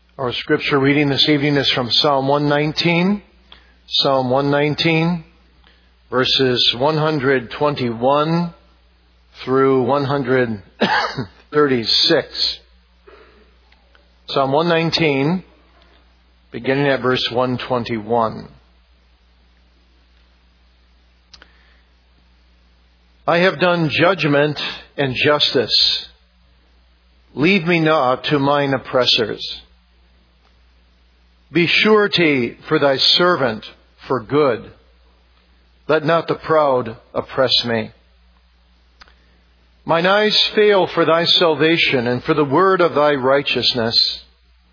Our scripture reading this evening is from Psalm 119. Psalm 119, verses 121 through 136. Psalm 119, beginning at verse 121. I have done judgment and justice. Leave me not to mine oppressors. Be surety for thy servant for good. Let not the proud oppress me. Mine eyes fail for thy salvation and for the word of thy righteousness.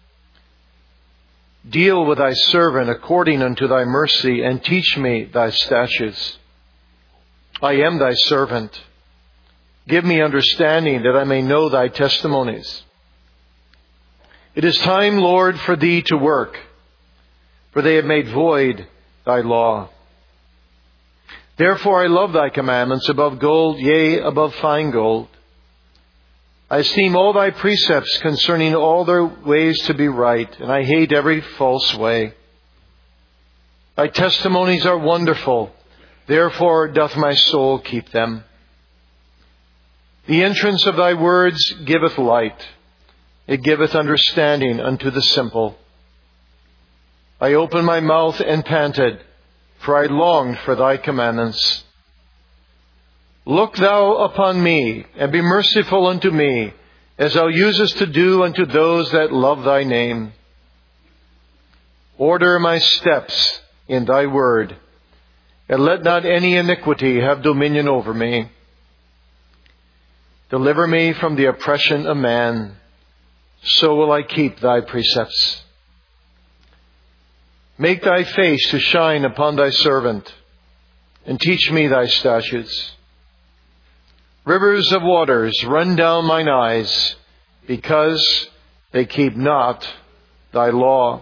Deal with thy servant according unto thy mercy, and teach me thy statutes. I am thy servant. Give me understanding that I may know thy testimonies. It is time, Lord, for thee to work, for they have made void thy law. Therefore I love thy commandments above gold, yea, above fine gold. I esteem all thy precepts concerning all their ways to be right, and I hate every false way. Thy testimonies are wonderful, therefore doth my soul keep them. The entrance of thy words giveth light. It giveth understanding unto the simple. I opened my mouth and panted, for I longed for thy commandments. Look thou upon me, and be merciful unto me, as thou usest to do unto those that love thy name. Order my steps in thy word, and let not any iniquity have dominion over me. Deliver me from the oppression of man, so will I keep thy precepts. Make thy face to shine upon thy servant, and teach me thy statutes. Rivers of waters run down mine eyes, because they keep not thy law.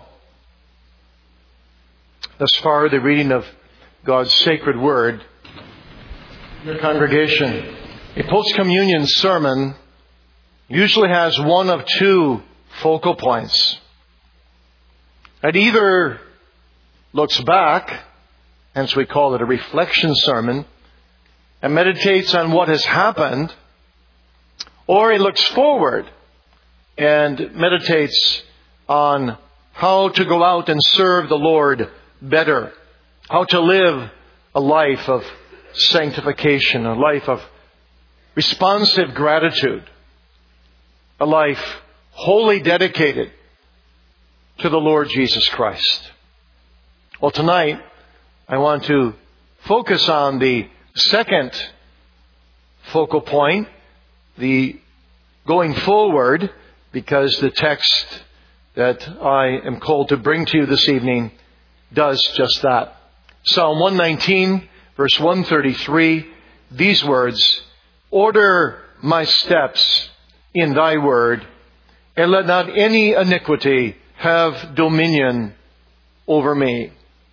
Thus far, the reading of God's sacred word. Your congregation, a post-communion sermon usually has one of two focal points. It either looks back, hence we call it a reflection sermon, and meditates on what has happened, or it looks forward and meditates on how to go out and serve the Lord better, how to live a life of sanctification, a life of responsive gratitude, a life wholly dedicated to the Lord Jesus Christ. Well, tonight I want to focus on the second focal point, the going forward, because the text that I am called to bring to you this evening does just that. Psalm 119, verse 133, these words, Order my steps in thy word, and let not any iniquity have dominion over me.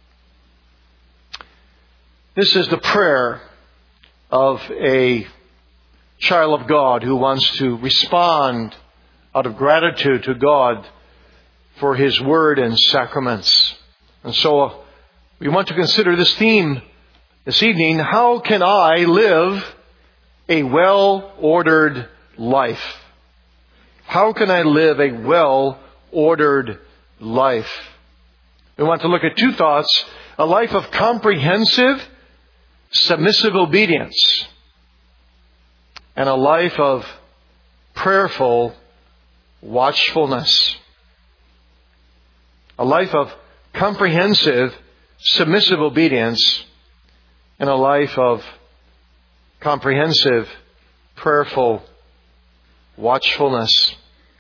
This is the prayer of a child of God who wants to respond out of gratitude to God for His word and sacraments. And so we want to consider this theme this evening. How can I live a well-ordered life? How can I live a well-ordered life? We want to look at two thoughts: a life of comprehensive, submissive obedience, and a life of prayerful watchfulness. A life of comprehensive, submissive obedience, and a life of comprehensive, prayerful watchfulness.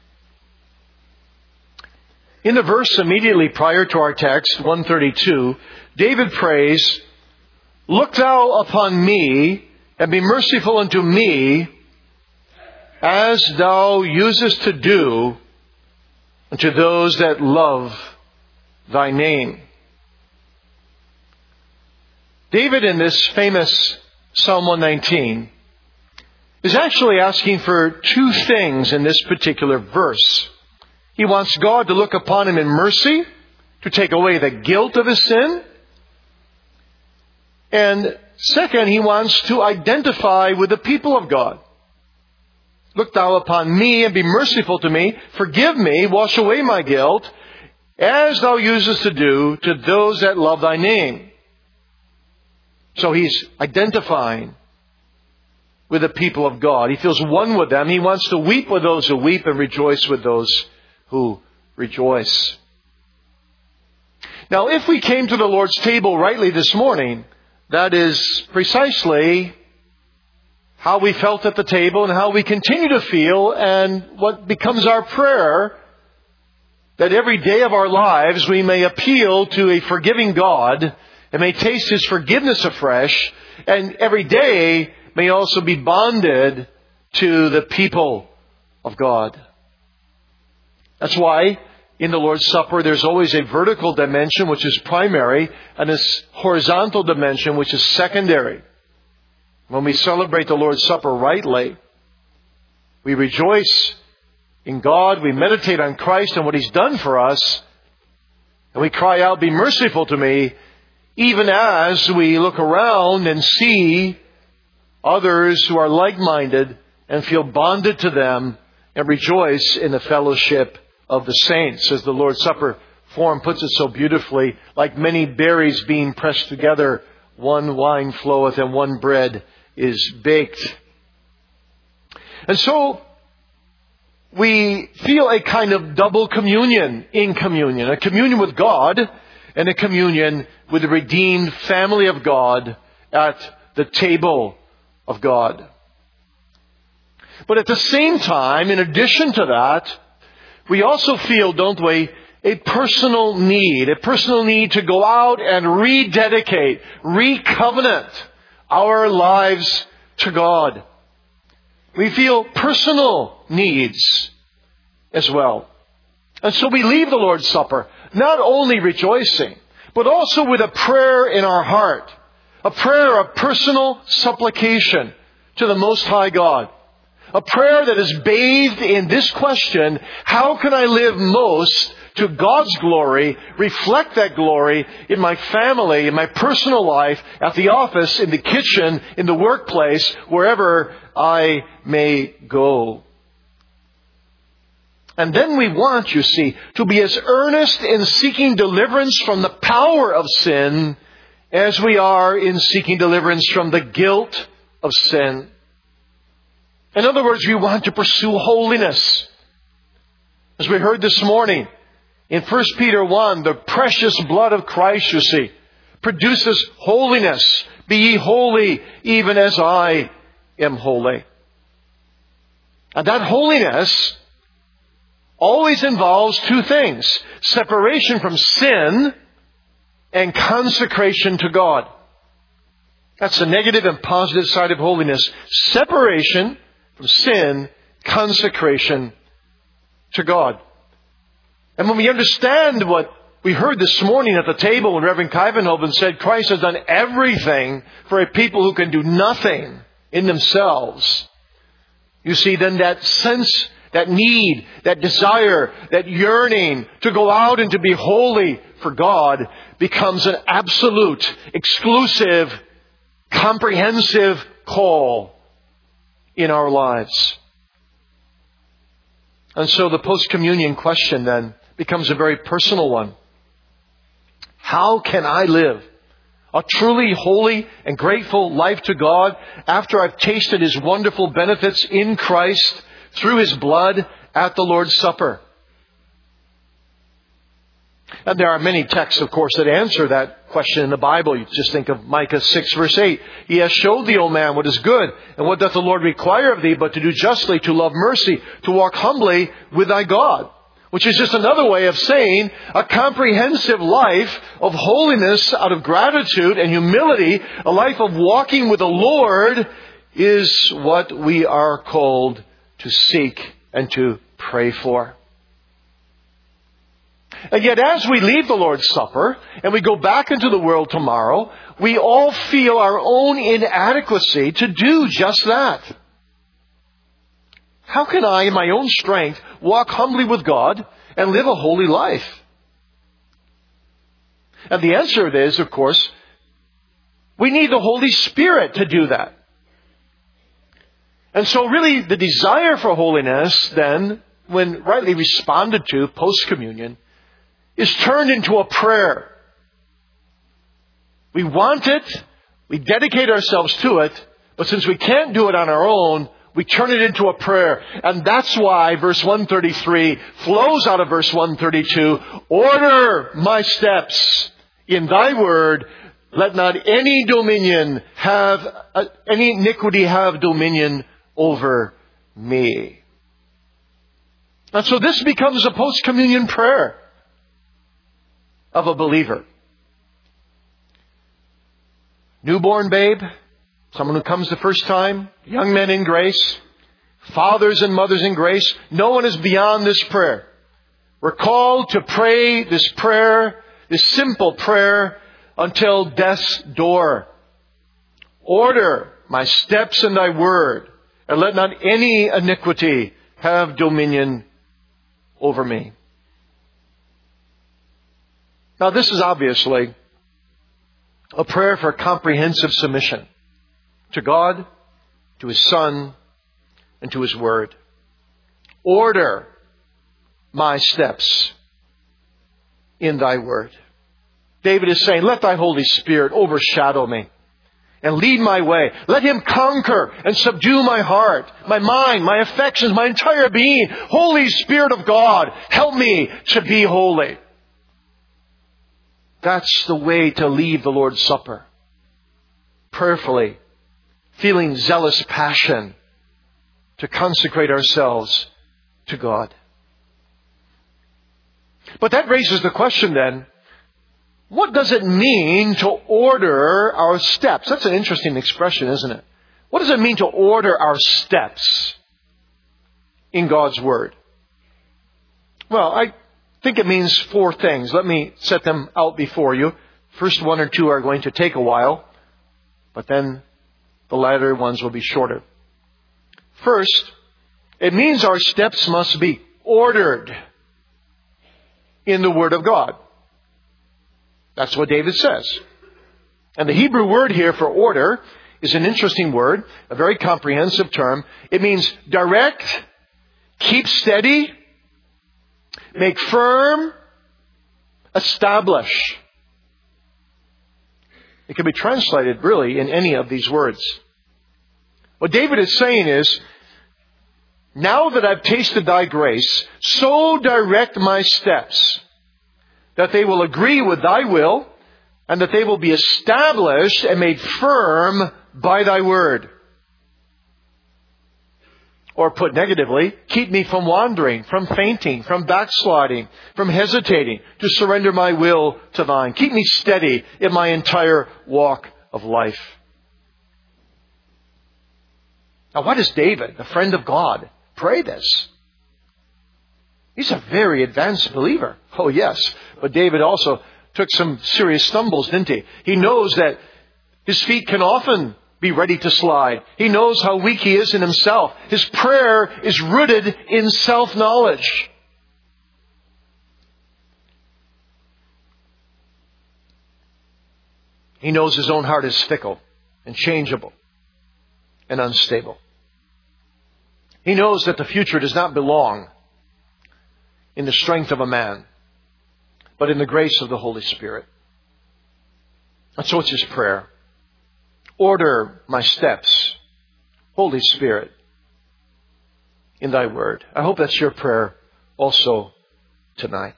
In the verse immediately prior to our text, 132, David prays, Look thou upon me, and be merciful unto me, as thou usest to do unto those that love thy name. David, in this famous Psalm 119, is actually asking for two things in this particular verse. He wants God to look upon him in mercy, to take away the guilt of his sin. And second, he wants to identify with the people of God. Look thou upon me and be merciful to me. Forgive me, wash away my guilt, as thou usest to do to those that love thy name. So he's identifying with the people of God. He feels one with them. He wants to weep with those who weep and rejoice with those who rejoice. Now, if we came to the Lord's table rightly this morning, that is precisely how we felt at the table and how we continue to feel, and what becomes our prayer, that every day of our lives we may appeal to a forgiving God and may taste His forgiveness afresh, and every day may also be bonded to the people of God. That's why in the Lord's Supper there's always a vertical dimension which is primary and a horizontal dimension which is secondary. When we celebrate the Lord's Supper rightly, we rejoice in God, we meditate on Christ and what He's done for us, and we cry out, be merciful to me, even as we look around and see others who are like-minded and feel bonded to them and rejoice in the fellowship of the saints. As the Lord's Supper form puts it so beautifully, like many berries being pressed together, one wine floweth and one bread is baked. And so we feel a kind of double communion in communion. A communion with God and a communion with the redeemed family of God at the table of God. But at the same time, in addition to that, we also feel, don't we, a personal need to go out and rededicate, recovenant our lives to God. We feel personal needs as well. And so we leave the Lord's Supper not only rejoicing, but also with a prayer in our heart. A prayer of personal supplication to the Most High God. A prayer that is bathed in this question, how can I live most to God's glory, reflect that glory in my family, in my personal life, at the office, in the kitchen, in the workplace, wherever I may go. And then we want, you see, to be as earnest in seeking deliverance from the power of sin as we are in seeking deliverance from the guilt of sin. In other words, we want to pursue holiness. As we heard this morning in 1 Peter 1, the precious blood of Christ, you see, produces holiness. Be ye holy, even as I am holy. And that holiness always involves two things: separation from sin and consecration to God. That's the negative and positive side of holiness. Separation from sin, consecration to God. And when we understand what we heard this morning at the table when Reverend Kuyvenhoven said Christ has done everything for a people who can do nothing in themselves, you see, then that sense, that need, that desire, that yearning to go out and to be holy for God becomes an absolute, exclusive, comprehensive call in our lives. And so the post-communion question then becomes a very personal one. How can I live a truly holy and grateful life to God after I've tasted His wonderful benefits in Christ through His blood at the Lord's Supper? And there are many texts, of course, that answer that question in the Bible. You just think of Micah 6, verse 8. He has showed thee, O man, what is good, and what doth the Lord require of thee, but to do justly, to love mercy, to walk humbly with thy God. Which is just another way of saying a comprehensive life of holiness out of gratitude and humility, a life of walking with the Lord, is what we are called to seek and to pray for. And yet as we leave the Lord's Supper and we go back into the world tomorrow, we all feel our own inadequacy to do just that. How can I, in my own strength, walk humbly with God and live a holy life? And the answer is, of course, we need the Holy Spirit to do that. And so really the desire for holiness then, when rightly responded to post-communion, is turned into a prayer. We want it, we dedicate ourselves to it, but since we can't do it on our own, we turn it into a prayer. And that's why verse 133 flows out of verse 132. Order my steps in thy word. Let not any iniquity have dominion over me. And so this becomes a post-communion prayer of a believer. Newborn babe, someone who comes the first time, young men in grace, fathers and mothers in grace, no one is beyond this prayer. We're called to pray this prayer, this simple prayer, until death's door. Order my steps in thy word, and let not any iniquity have dominion over me. Now this is obviously a prayer for comprehensive submission to God, to His Son, and to His Word. Order my steps in thy word. David is saying, let thy Holy Spirit overshadow me and lead my way. Let Him conquer and subdue my heart, my mind, my affections, my entire being. Holy Spirit of God, help me to be holy. That's the way to leave the Lord's Supper. Prayerfully, feeling zealous passion to consecrate ourselves to God. But that raises the question then, what does it mean to order our steps? That's an interesting expression, isn't it? What does it mean to order our steps in God's Word? Well, I think it means four things. Let me set them out before you. First one or two are going to take a while, but then the latter ones will be shorter. First, it means our steps must be ordered in the Word of God. That's what David says. And the Hebrew word here for order is an interesting word, a very comprehensive term. It means direct, keep steady, make firm, establish. It can be translated really in any of these words. What David is saying is, now that I've tasted thy grace, so direct my steps that they will agree with thy will and that they will be established and made firm by thy word. Or put negatively, keep me from wandering, from fainting, from backsliding, from hesitating to surrender my will to thine. Keep me steady in my entire walk of life. Now, why does David, a friend of God, pray this? He's a very advanced believer. Oh, yes. But David also took some serious stumbles, didn't he? He knows that his feet can often be ready to slide. He knows how weak he is in himself. His prayer is rooted in self-knowledge. He knows his own heart is fickle and changeable and unstable. He knows that the future does not belong in the strength of a man, but in the grace of the Holy Spirit. And so it's his prayer. Order my steps, Holy Spirit, in thy word. I hope that's your prayer also tonight.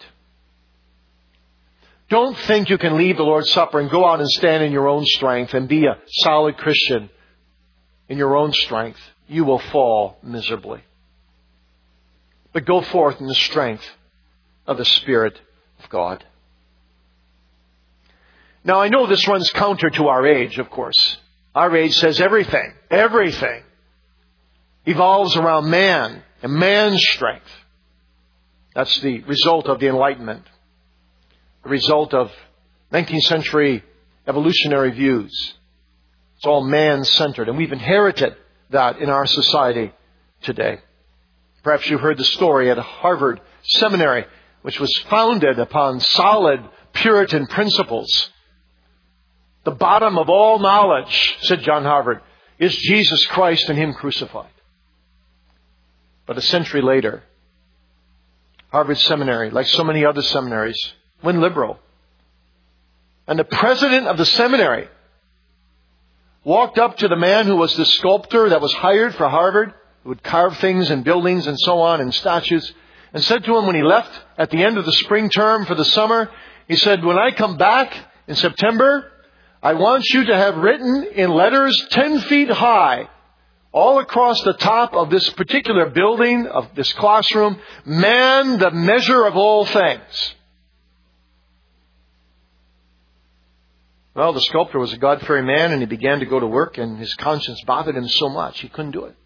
Don't think you can leave the Lord's Supper and go out and stand in your own strength and be a solid Christian in your own strength. You will fall miserably. But go forth in the strength of the Spirit of God. Now, I know this runs counter to our age, of course. Our age says everything evolves around man and man's strength. That's the result of the Enlightenment. The result of 19th century evolutionary views. It's all man-centered, and we've inherited that in our society today. Perhaps you heard the story at a Harvard seminary which was founded upon solid Puritan principles. The bottom of all knowledge, said John Harvard, is Jesus Christ and Him crucified. But a century later, Harvard Seminary, like so many other seminaries, went liberal. And the president of the seminary walked up to the man who was the sculptor that was hired for Harvard, who would carve things and buildings and so on and statues, and said to him when he left at the end of the spring term for the summer, he said, when I come back in September, I want you to have written in letters 10 feet high, all across the top of this particular building, of this classroom, man, the measure of all things. Well, the sculptor was a God-fearing man, and he began to go to work, and his conscience bothered him so much he couldn't do it.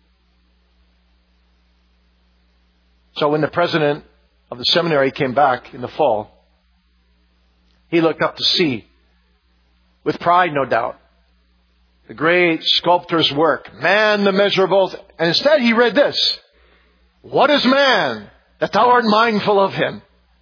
So when the president of the seminary came back in the fall, he looked up to see, with pride no doubt, the great sculptor's work, man, the measure of all things. And instead he read this, what is man, that thou art mindful of him?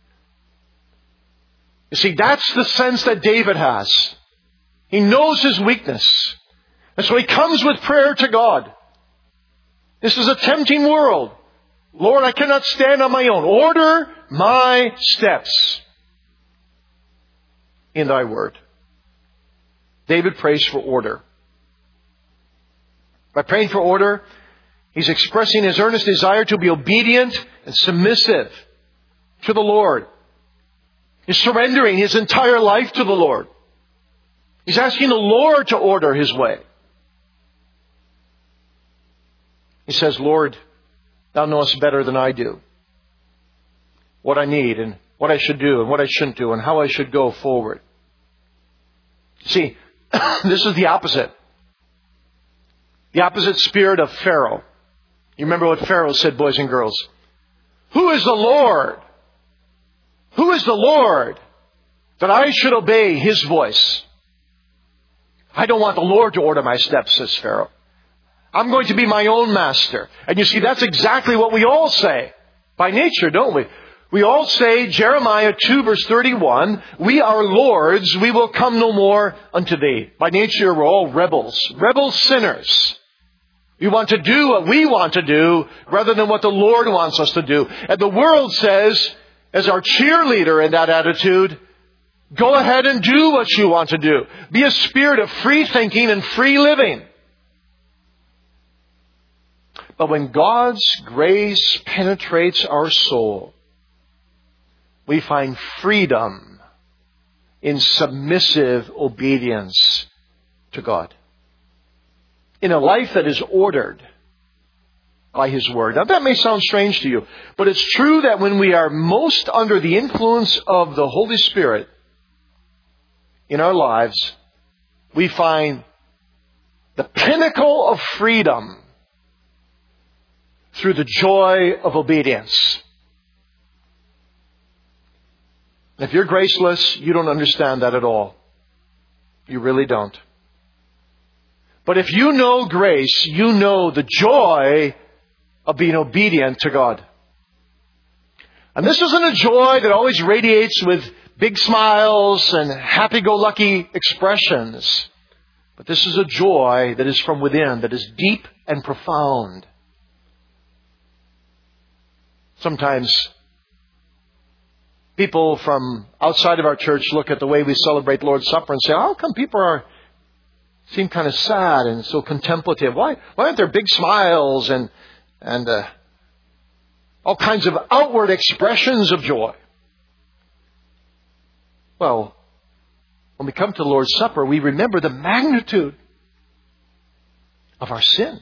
You see, that's the sense that David has. He knows his weakness. And so he comes with prayer to God. This is a tempting world. Lord, I cannot stand on my own. Order my steps in thy word. David prays for order. By praying for order, he's expressing his earnest desire to be obedient and submissive to the Lord. He's surrendering his entire life to the Lord. He's asking the Lord to order his way. He says, Lord, thou knowest better than I do what I need and what I should do and what I shouldn't do and how I should go forward. See, this is the opposite. The opposite spirit of Pharaoh. You remember what Pharaoh said, boys and girls? Who is the Lord? Who is the Lord that I should obey His voice? I don't want the Lord to order my steps, says Pharaoh. I'm going to be my own master. And you see, that's exactly what we all say by nature, don't we? We all say, Jeremiah 2 verse 31, we are lords, we will come no more unto thee. By nature, we're all rebels, rebel sinners. We want to do what we want to do rather than what the Lord wants us to do. And the world says, as our cheerleader in that attitude, go ahead and do what you want to do. Be a spirit of free thinking and free living. But when God's grace penetrates our soul, we find freedom in submissive obedience to God. In a life that is ordered by His Word. Now that may sound strange to you, but it's true that when we are most under the influence of the Holy Spirit in our lives, we find the pinnacle of freedom through the joy of obedience. If you're graceless, you don't understand that at all. You really don't. But if you know grace, you know the joy of being obedient to God. And this isn't a joy that always radiates with big smiles and happy-go-lucky expressions. But this is a joy that is from within, that is deep and profound. Sometimes people from outside of our church look at the way we celebrate Lord's Supper and say, how come people seem kind of sad and so contemplative? Why aren't there big smiles and all kinds of outward expressions of joy? Well, when we come to the Lord's Supper, we remember the magnitude of our sin.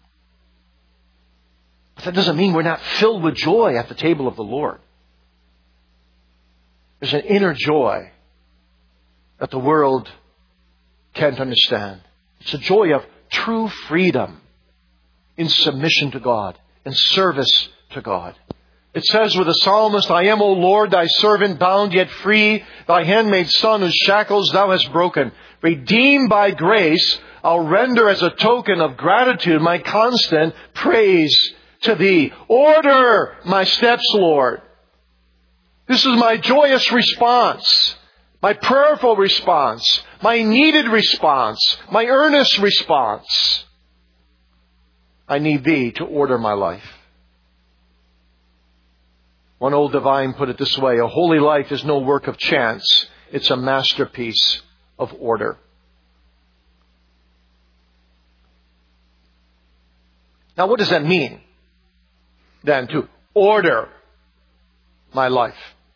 But that doesn't mean we're not filled with joy at the table of the Lord. There's an inner joy that the world can't understand. It's a joy of true freedom in submission to God and service to God. It says with the psalmist, I am, O Lord, thy servant, bound yet free, thy handmaid's son whose shackles thou hast broken. Redeemed by grace, I'll render as a token of gratitude my constant praise to thee. Order my steps, Lord. This is my joyous response, my prayerful response, my needed response, my earnest response. I need Thee to order my life. One old divine put it this way: a holy life is no work of chance. It's a masterpiece of order. Now, what does that mean, then, to order my life?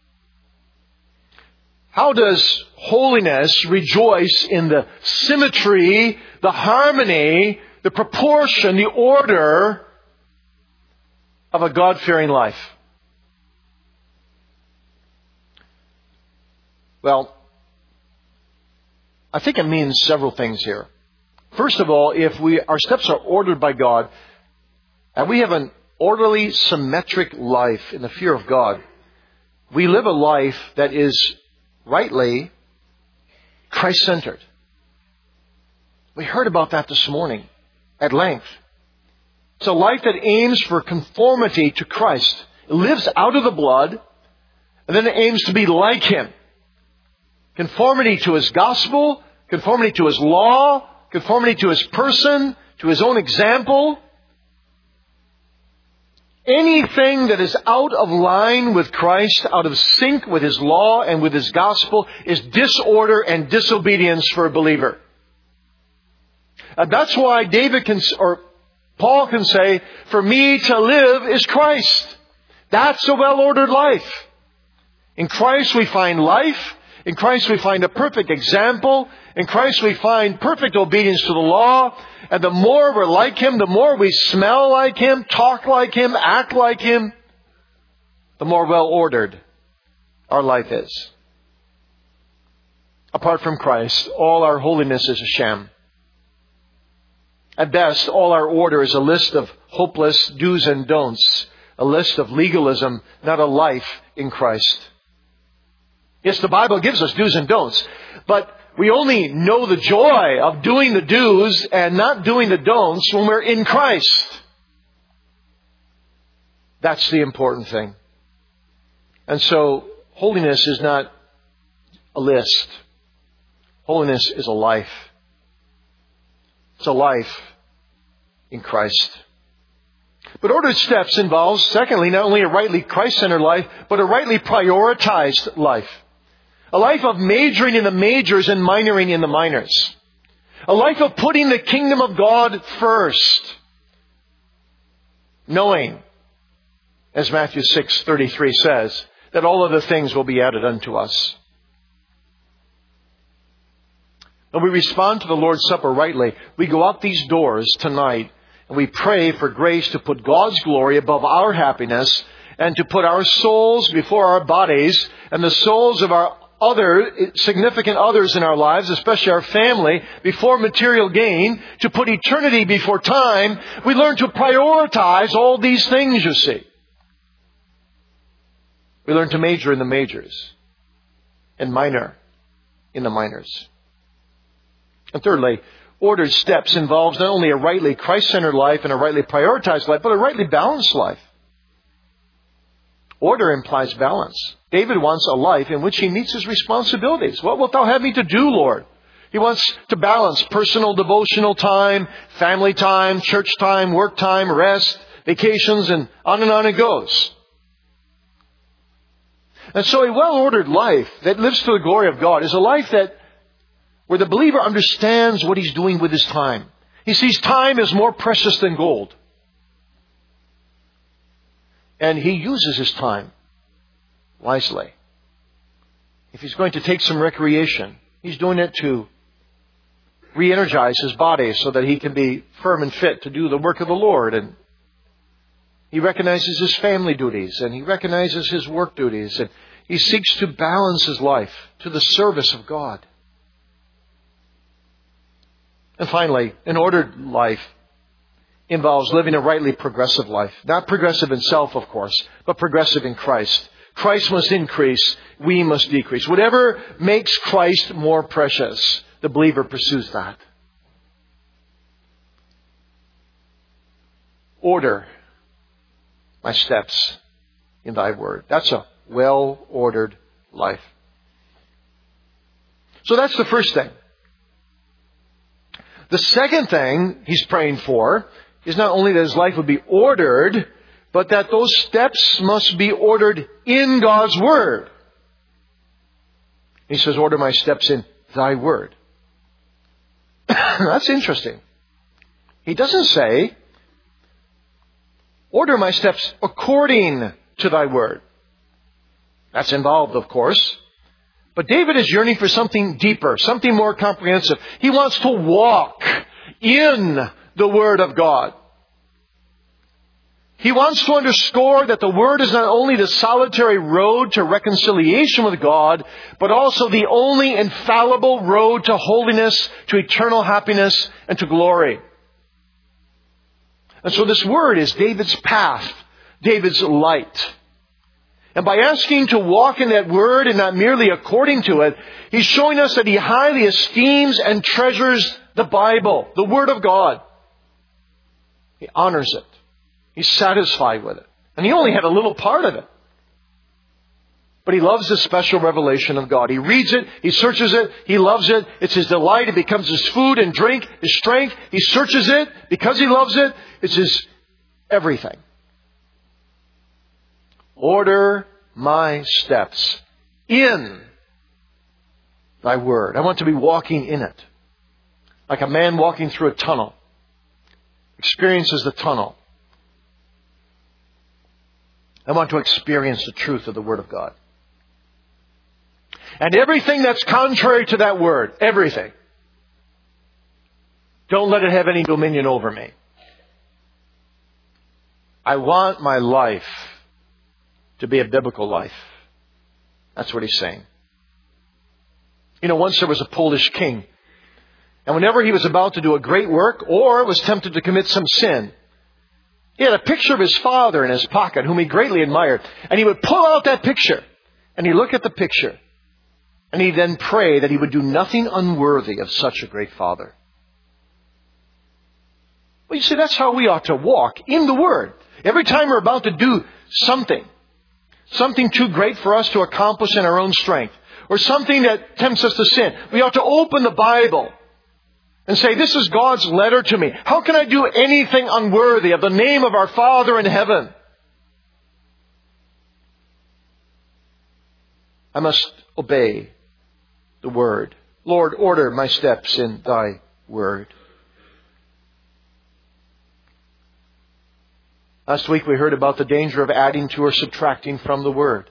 How does holiness rejoice in the symmetry, the harmony, the proportion, the order of a God-fearing life? Well, I think it means several things here. First of all, if our steps are ordered by God, and we have an orderly, symmetric life in the fear of God, we live a life that is rightly Christ-centered. We heard about that this morning at length. It's a life that aims for conformity to Christ. It lives out of the blood, and then it aims to be like Him. Conformity to His gospel, conformity to His law, conformity to His person, to His own example. Anything that is out of line with Christ, out of sync with His law and with His gospel, is disorder and disobedience for a believer. That's why Paul can say, for me to live is Christ. That's a well-ordered life. In Christ we find life. In Christ we find a perfect example. In Christ we find perfect obedience to the law. And the more we're like Him, the more we smell like Him, talk like Him, act like Him, the more well-ordered our life is. Apart from Christ, all our holiness is a sham. At best, all our order is a list of hopeless do's and don'ts, a list of legalism, not a life in Christ. Yes, the Bible gives us do's and don'ts, but we only know the joy of doing the do's and not doing the don'ts when we're in Christ. That's the important thing. And so, holiness is not a list. Holiness is a life. It's a life in Christ. But ordered steps involves, secondly, not only a rightly Christ-centered life, but a rightly prioritized life. A life of majoring in the majors and minoring in the minors. A life of putting the kingdom of God first. Knowing, as Matthew 6:33 says, that all other things will be added unto us. When we respond to the Lord's Supper rightly, we go out these doors tonight and we pray for grace to put God's glory above our happiness and to put our souls before our bodies and the souls of our other significant others in our lives, especially our family, before material gain, to put eternity before time. We learn to prioritize all these things, you see. We learn to major in the majors and minor in the minors. And thirdly, ordered steps involves not only a rightly Christ-centered life and a rightly prioritized life, but a rightly balanced life. Order implies balance. David wants a life in which he meets his responsibilities. What wilt thou have me to do, Lord? He wants to balance personal devotional time, family time, church time, work time, rest, vacations, and on it goes. And so a well-ordered life that lives to the glory of God is a life where the believer understands what he's doing with his time. He sees time as more precious than gold. And he uses his time wisely. If he's going to take some recreation, he's doing it to re-energize his body so that he can be firm and fit to do the work of the Lord. And he recognizes his family duties and he recognizes his work duties. And he seeks to balance his life to the service of God. And finally, an ordered life involves living a rightly progressive life. Not progressive in self, of course, but progressive in Christ. Christ must increase, we must decrease. Whatever makes Christ more precious, the believer pursues that. Order my steps in thy word. That's a well-ordered life. So that's the first thing. The second thing he's praying for is not only that his life would be ordered, but that those steps must be ordered in God's Word. He says, order my steps in thy word. That's interesting. He doesn't say, order my steps according to thy word. That's involved, of course. But David is yearning for something deeper, something more comprehensive. He wants to walk in the Word of God. He wants to underscore that the Word is not only the solitary road to reconciliation with God, but also the only infallible road to holiness, to eternal happiness, and to glory. And so this Word is David's path, David's light. And by asking to walk in that Word and not merely according to it, he's showing us that he highly esteems and treasures the Bible, the Word of God. He honors it. He's satisfied with it. And he only had a little part of it. But he loves the special revelation of God. He reads it, he searches it, he loves it. It's his delight. It becomes his food and drink, his strength. He searches it because he loves it. It's his everything. Order my steps in thy word. I want to be walking in it. Like a man walking through a tunnel. Experiences the tunnel. I want to experience the truth of the Word of God. And everything that's contrary to that Word, everything, don't let it have any dominion over me. I want my life to be a biblical life. That's what he's saying. You know, once there was a Polish king, and whenever he was about to do a great work or was tempted to commit some sin, he had a picture of his father in his pocket, whom he greatly admired. And he would pull out that picture, and he'd look at the picture, and he'd then pray that he would do nothing unworthy of such a great father. Well, you see, that's how we ought to walk in the Word. Every time we're about to do something too great for us to accomplish in our own strength, or something that tempts us to sin, we ought to open the Bible and say, this is God's letter to me. How can I do anything unworthy of the name of our Father in heaven? I must obey the Word. Lord, order my steps in thy Word. Last week we heard about the danger of adding to or subtracting from the Word.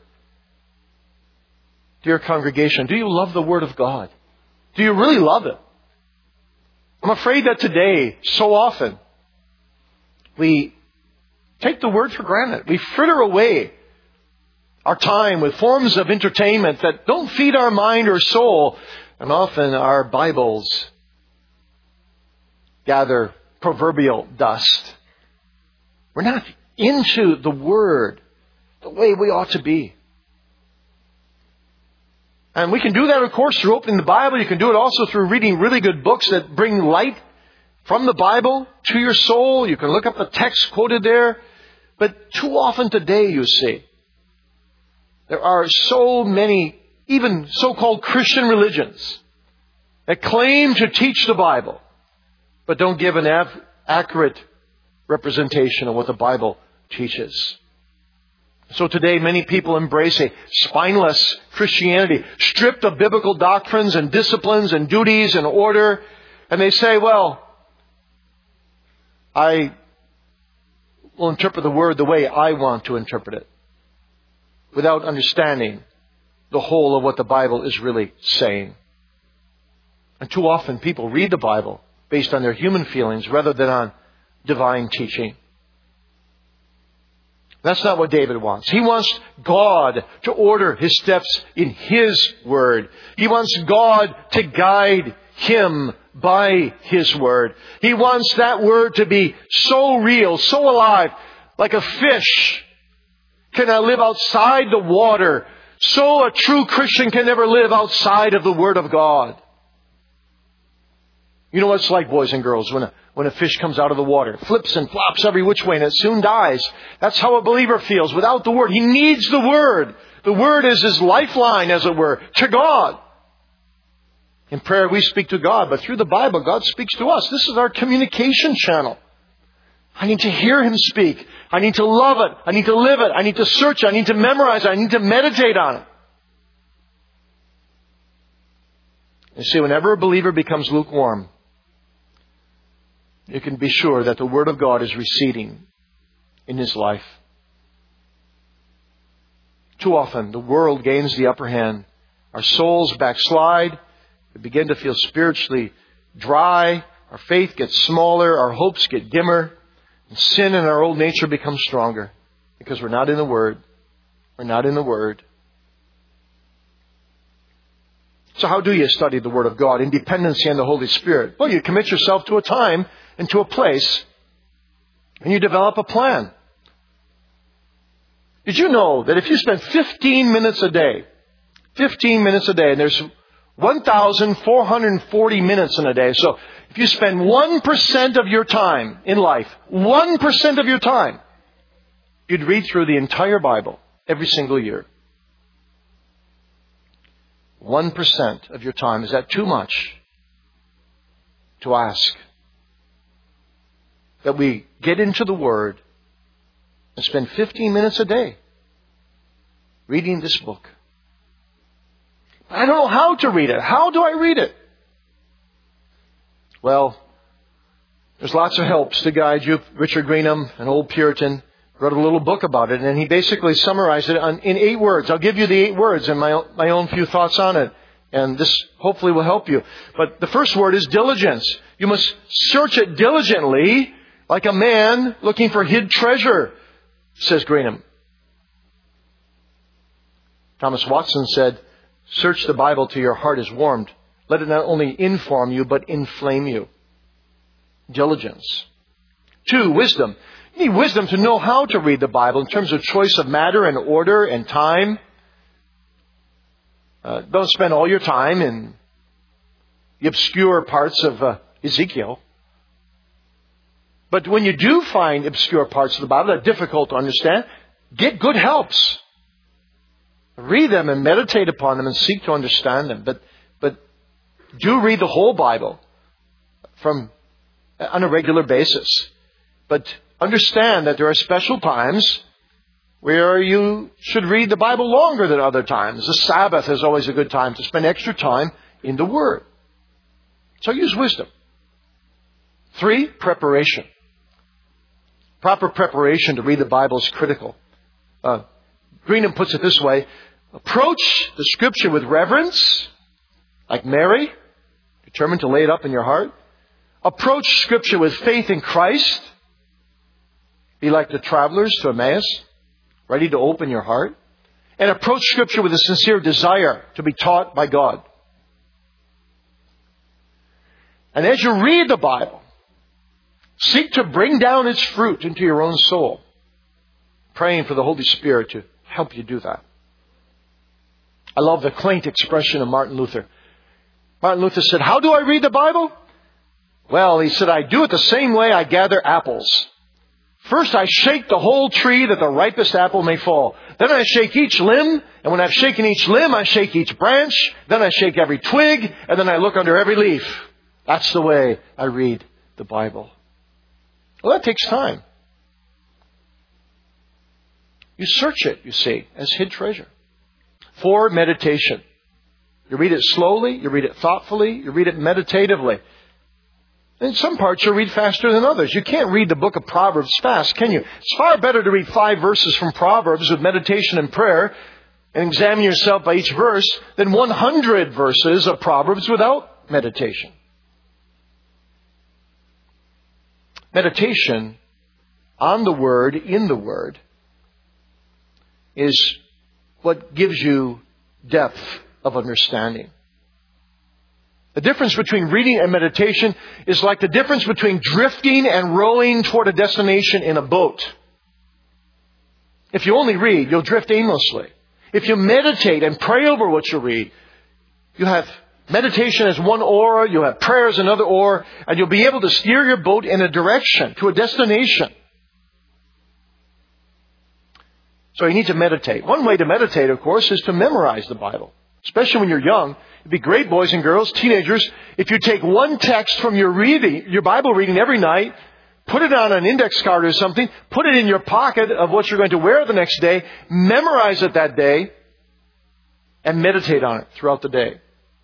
Dear congregation, do you love the Word of God? Do you really love it? I'm afraid that today, so often, we take the Word for granted. We fritter away our time with forms of entertainment that don't feed our mind or soul. And often our Bibles gather proverbial dust. We're not into the Word the way we ought to be. And we can do that, of course, through opening the Bible. You can do it also through reading really good books that bring light from the Bible to your soul. You can look up the text quoted there. But too often today, you see, there are so many, even so-called Christian religions that claim to teach the Bible, but don't give an accurate representation of what the Bible teaches. So today many people embrace a spineless Christianity, stripped of biblical doctrines and disciplines and duties and order. And they say, well, I will interpret the Word the way I want to interpret it, without understanding the whole of what the Bible is really saying. And too often people read the Bible based on their human feelings rather than on divine teaching. That's not what David wants. He wants God to order his steps in His Word. He wants God to guide him by His Word. He wants that Word to be so real, so alive, like a fish cannot live outside the water. So a true Christian can never live outside of the Word of God. You know what it's like, boys and girls, when a fish comes out of the water. It flips and flops every which way and it soon dies. That's how a believer feels without the Word. He needs the Word The Word is His lifeline, as it were, to God. In prayer we speak to God, but through the Bible God speaks to us. This is our communication channel. I need to hear Him speak. I need to love it. I need to live it. I need to search it. I need to memorize it. I need to meditate on it. You see, whenever a believer becomes lukewarm, you can be sure that the Word of God is receding in his life. Too often, the world gains the upper hand. Our souls backslide. We begin to feel spiritually dry. Our faith gets smaller. Our hopes get dimmer. And sin in our old nature becomes stronger because we're not in the Word. We're not in the Word. So how do you study the Word of God in dependency on the Holy Spirit? Well, you commit yourself to a time and to a place, and you develop a plan. Did you know that if you spend 15 minutes a day, and there's 1,440 minutes in a day, so if you spend 1% of your time in life, 1% of your time, you'd read through the entire Bible every single year. 1% of your time. Is that too much to ask that we get into the Word and spend 15 minutes a day reading this book? I don't know how to read it. How do I read it? Well, there's lots of helps to guide you. Richard Greenham, an old Puritan, wrote a little book about it, and he basically summarized it in 8 words. I'll give you the 8 words and my own few thoughts on it, and this hopefully will help you. But the first word is diligence. You must search it diligently, like a man looking for hid treasure, says Greenham. Thomas Watson said, "Search the Bible till your heart is warmed. Let it not only inform you, but inflame you." Diligence. 2, wisdom. You need wisdom to know how to read the Bible in terms of choice of matter and order and time. Don't spend all your time in the obscure parts of Ezekiel. But when you do find obscure parts of the Bible that are difficult to understand, get good helps. Read them and meditate upon them and seek to understand them. But do read the whole Bible on a regular basis. But understand that there are special times where you should read the Bible longer than other times. The Sabbath is always a good time to spend extra time in the Word. So use wisdom. 3, preparation. Proper preparation to read the Bible is critical. Greenham puts it this way: approach the Scripture with reverence, like Mary, determined to lay it up in your heart. Approach Scripture with faith in Christ. Be like the travelers to Emmaus, ready to open your heart. And approach Scripture with a sincere desire to be taught by God. And as you read the Bible, seek to bring down its fruit into your own soul, praying for the Holy Spirit to help you do that. I love the quaint expression of Martin Luther. Martin Luther said, "How do I read the Bible?" Well, he said, "I do it the same way I gather apples. First, I shake the whole tree that the ripest apple may fall. Then I shake each limb, and when I've shaken each limb, I shake each branch. Then I shake every twig, and then I look under every leaf. That's the way I read the Bible." Well, that takes time. You search it, you see, as hid treasure. 4, meditation. You read it slowly, you read it thoughtfully, you read it meditatively. In some parts you read faster than others. You can't read the book of Proverbs fast, can you? It's far better to read 5 verses from Proverbs with meditation and prayer and examine yourself by each verse than 100 verses of Proverbs without meditation. Meditation on the Word, in the Word, is what gives you depth of understanding. The difference between reading and meditation is like the difference between drifting and rowing toward a destination in a boat. If you only read, you'll drift aimlessly. If you meditate and pray over what you read, you have meditation as one oar, you have prayer as another oar, and you'll be able to steer your boat in a direction, to a destination. So you need to meditate. One way to meditate, of course, is to memorize the Bible. Especially when you're young. It'd be great, boys and girls, teenagers, if you take one text from your Bible reading every night, put it on an index card or something, put it in your pocket of what you're going to wear the next day, memorize it that day, and meditate on it throughout the day.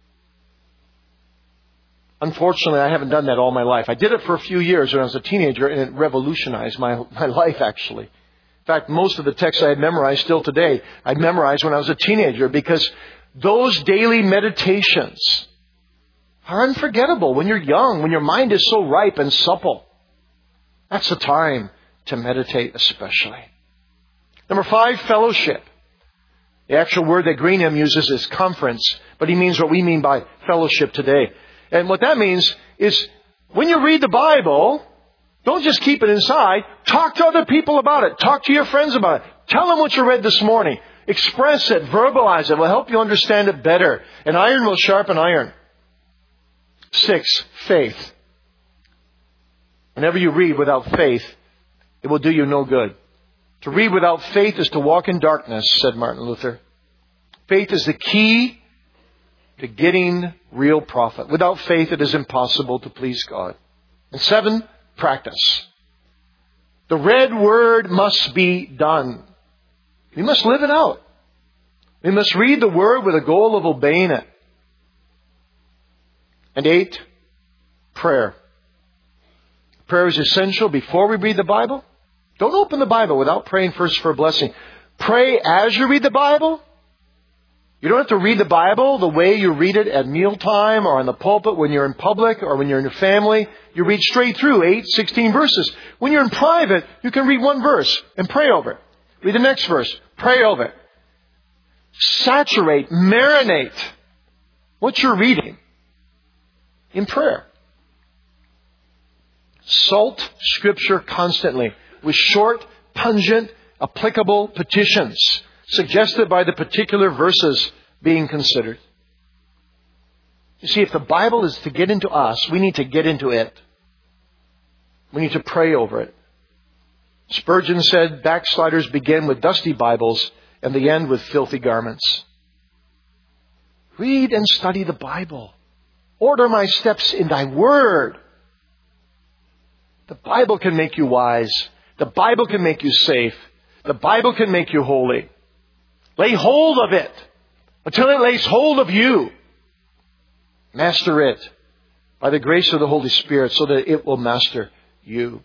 Unfortunately, I haven't done that all my life. I did it for a few years when I was a teenager, and it revolutionized my life, actually. In fact, most of the texts I had memorized still today, I memorized when I was a teenager, because those daily meditations are unforgettable when you're young, when your mind is so ripe and supple. That's the time to meditate especially. Number 5, fellowship. The actual word that Greenham uses is conference, but he means what we mean by fellowship today. And what that means is when you read the Bible, don't just keep it inside. Talk to other people about it. Talk to your friends about it. Tell them what you read this morning. Express it. Verbalize it. It will help you understand it better. And iron will sharpen iron. 6, faith. Whenever you read without faith, it will do you no good. To read without faith is to walk in darkness, said Martin Luther. Faith is the key to getting real profit. Without faith, it is impossible to please God. And 7, practice. The read word must be done. We must live it out. We must read the Word with a goal of obeying it. And 8, prayer. Prayer is essential before we read the Bible. Don't open the Bible without praying first for a blessing. Pray as you read the Bible. You don't have to read the Bible the way you read it at mealtime or on the pulpit when you're in public or when you're in your family. You read straight through 16 verses. When you're in private, you can read one verse and pray over it. Read the next verse. Pray over it. Saturate, marinate what you're reading in prayer. Salt Scripture constantly with short, pungent, applicable petitions suggested by the particular verses being considered. You see, if the Bible is to get into us, we need to get into it. We need to pray over it. Spurgeon said, backsliders begin with dusty Bibles and they end with filthy garments. Read and study the Bible. Order my steps in thy word. The Bible can make you wise. The Bible can make you safe. The Bible can make you holy. Lay hold of it until it lays hold of you. Master it by the grace of the Holy Spirit so that it will master you.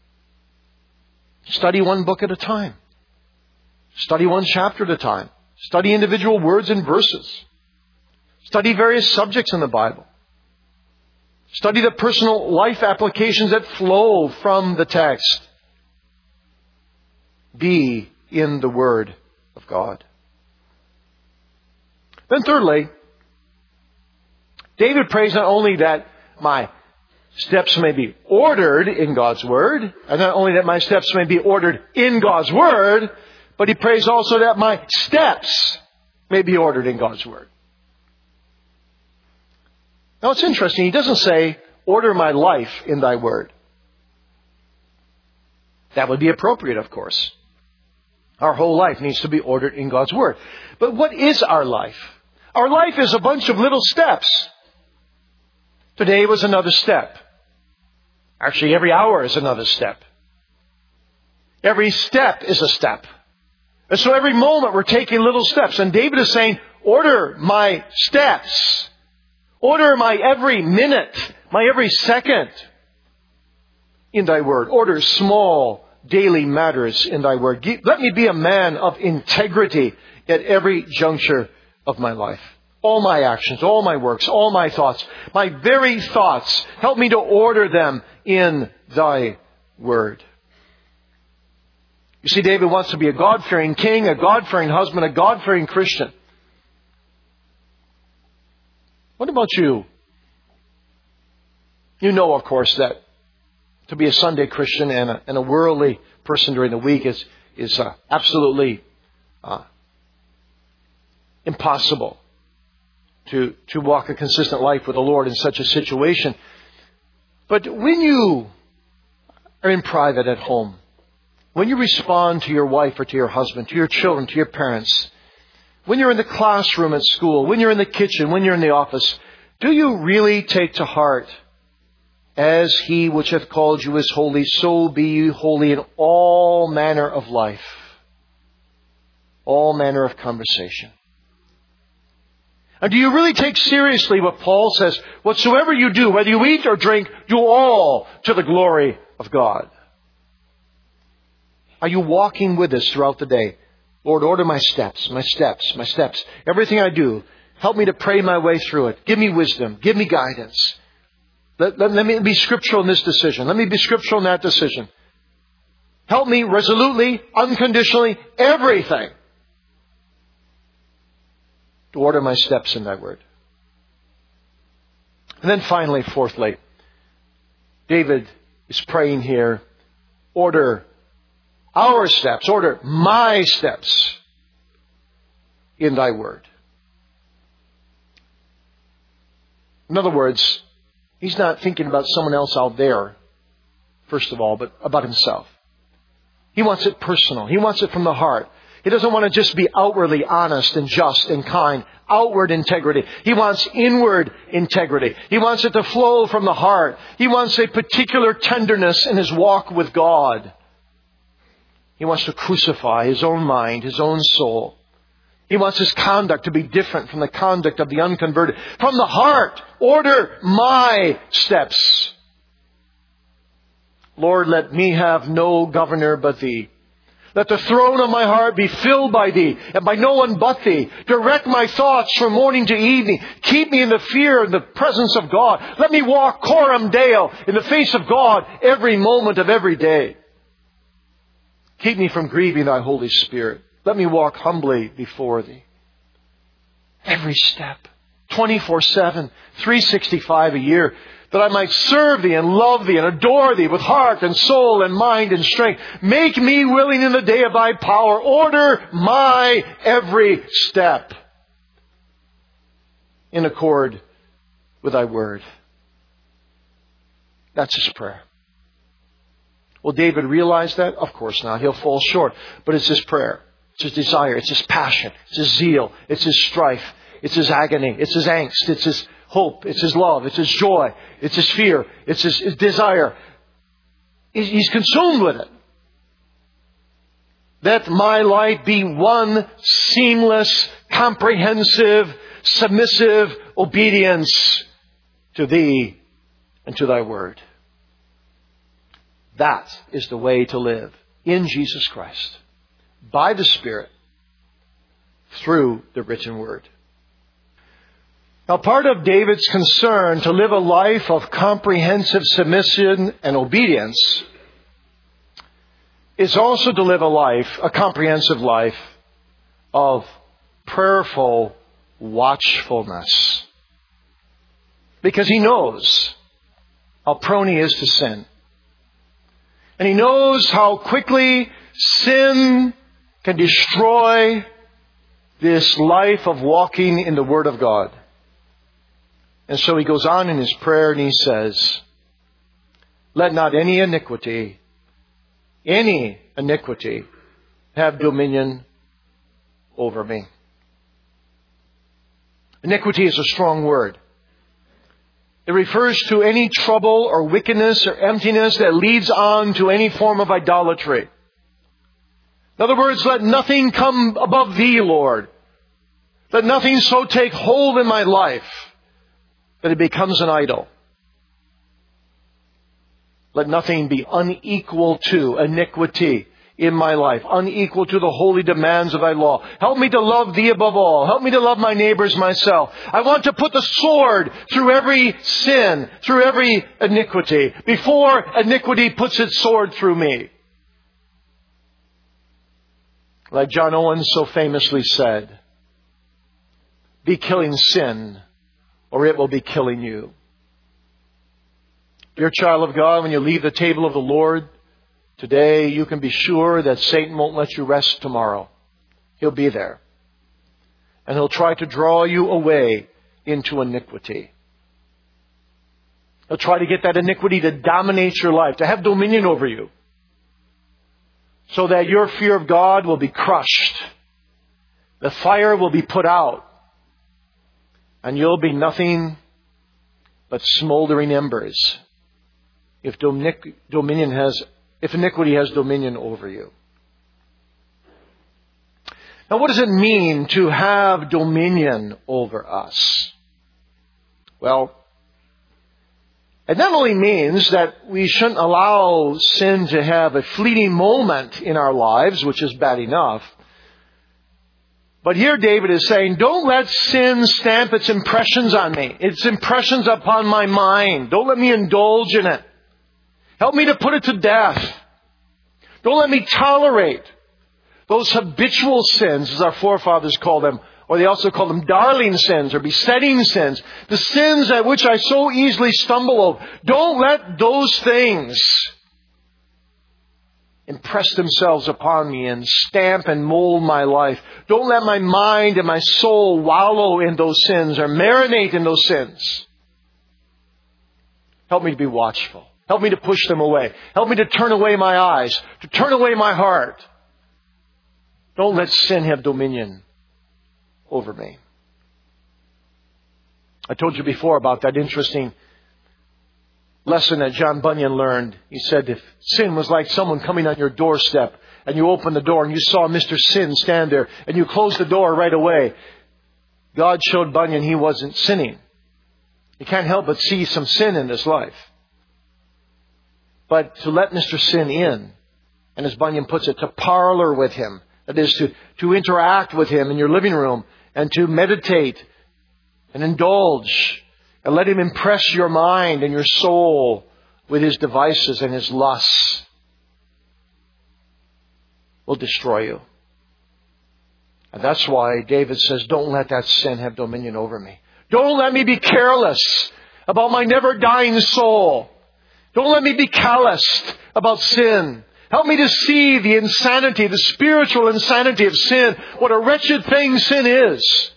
Study one book at a time. Study one chapter at a time. Study individual words and verses. Study various subjects in the Bible. Study the personal life applications that flow from the text. Be in the Word of God. Then thirdly, David prays not only that my steps may be ordered in God's Word, and not only that my steps may be ordered in God's Word, but he prays also that my steps may be ordered in God's Word. Now it's interesting, he doesn't say, order my life in thy Word. That would be appropriate, of course. Our whole life needs to be ordered in God's Word. But what is our life? Our life is a bunch of little steps. Today was another step. Actually, every hour is another step. Every step is a step. And so every moment we're taking little steps. And David is saying, order my steps. Order my every minute, my every second in thy word. Order small daily matters in thy word. Let me be a man of integrity at every juncture of my life. All my actions, all my works, all my thoughts, my very thoughts, help me to order them in thy word. You see, David wants to be a God-fearing king, a God-fearing husband, a God-fearing Christian. What about you? You know, of course, that to be a Sunday Christian and a worldly person during the week is absolutely impossible to walk a consistent life with the Lord in such a situation. But when you are in private at home, When you respond to your wife or to your husband, to your children, to your parents, when you're in the classroom at school, when you're in the kitchen, when you're in the office, do you really take to heart, as He which hath called you is holy, so be you holy in all manner of life, all manner of conversation? And do you really take seriously what Paul says, whatsoever you do, whether you eat or drink, do all to the glory of God? Are you walking with us throughout the day? Lord, order my steps, my steps, my steps. Everything I do, help me to pray my way through it. Give me wisdom. Give me guidance. Let me be scriptural in this decision. Let me be scriptural in that decision. Help me resolutely, unconditionally, everything, to order my steps in Thy Word. And then finally, fourthly, David is praying here, order our steps, order my steps in Thy Word. In other words, he's not thinking about someone else out there, first of all, but about himself. He wants it personal. He wants it from the heart. He doesn't want to just be outwardly honest and just and kind. Outward integrity. He wants inward integrity. He wants it to flow from the heart. He wants a particular tenderness in his walk with God. He wants to crucify his own mind, his own soul. He wants his conduct to be different from the conduct of the unconverted. From the heart, order my steps. Lord, let me have no governor but Thee. Let the throne of my heart be filled by Thee and by no one but Thee. Direct my thoughts from morning to evening. Keep me in the fear and the presence of God. Let me walk coram Deo in the face of God every moment of every day. Keep me from grieving Thy Holy Spirit. Let me walk humbly before Thee. Every step, 24/7, 365 a year, that I might serve Thee and love Thee and adore Thee with heart and soul and mind and strength. Make me willing in the day of Thy power. Order my every step in accord with Thy Word. That's his prayer. Will David realize that? Of course not. He'll fall short. But it's his prayer. It's his desire. It's his passion. It's his zeal. It's his strife. It's his agony. It's his angst. It's his hope. It's his love. It's his joy. It's his fear. It's his desire. He's consumed with it. That my life be one seamless, comprehensive, submissive obedience to Thee and to Thy Word. That is the way to live in Jesus Christ, by the Spirit, through the written Word. Now, part of David's concern to live a life of comprehensive submission and obedience is also to live a comprehensive life of prayerful watchfulness. Because he knows how prone he is to sin. And he knows how quickly sin can destroy this life of walking in the Word of God. And so he goes on in his prayer and he says, let not any iniquity have dominion over me. Iniquity is a strong word. It refers to any trouble or wickedness or emptiness that leads on to any form of idolatry. In other words, let nothing come above Thee, Lord. Let nothing so take hold in my life that it becomes an idol. Let nothing be unequal to iniquity in my life, unequal to the holy demands of Thy law. Help me to love Thee above all. Help me to love my neighbors myself. I want to put the sword through every sin, through every iniquity, before iniquity puts its sword through me. Like John Owen so famously said, be killing sin, or it will be killing you. Dear child of God, when you leave the table of the Lord today, you can be sure that Satan won't let you rest tomorrow. He'll be there. And he'll try to draw you away into iniquity. He'll try to get that iniquity to dominate your life, to have dominion over you. so that your fear of God will be crushed. The fire will be put out. And you'll be nothing but smoldering embers if iniquity has dominion over you. Now, what does it mean to have dominion over us? Well, it not only means that we shouldn't allow sin to have a fleeting moment in our lives, which is bad enough. But here David is saying, don't let sin stamp its impressions on me, its impressions upon my mind. Don't let me indulge in it. Help me to put it to death. Don't let me tolerate those habitual sins, as our forefathers called them, or they also called them darling sins or besetting sins. The sins at which I so easily stumble over. Don't let those things impress themselves upon me and stamp and mold my life. Don't let my mind and my soul wallow in those sins or marinate in those sins. Help me to be watchful. Help me to push them away. Help me to turn away my eyes, to turn away my heart. Don't let sin have dominion over me. I told you before about that interesting lesson that John Bunyan learned. He said if sin was like someone coming on your doorstep and you opened the door and you saw Mr. Sin stand there and you closed the door right away, God showed Bunyan he wasn't sinning. He can't help but see some sin in his life. But to let Mr. Sin in, and as Bunyan puts it, to parlor with him, that is to interact with him in your living room and to meditate and indulge and let him impress your mind and your soul with his devices and his lusts, will destroy you. And that's why David says, don't let that sin have dominion over me. Don't let me be careless about my never dying soul. Don't let me be calloused about sin. Help me to see the insanity, the spiritual insanity of sin. What a wretched thing sin is.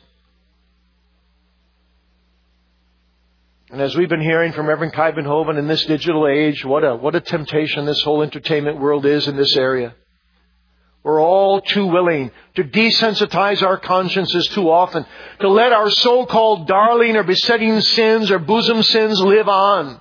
And as we've been hearing from Reverend Kai Van Hoven in this digital age, what a temptation this whole entertainment world is in this area. We're all too willing to desensitize our consciences too often, to let our so-called darling or besetting sins or bosom sins live on.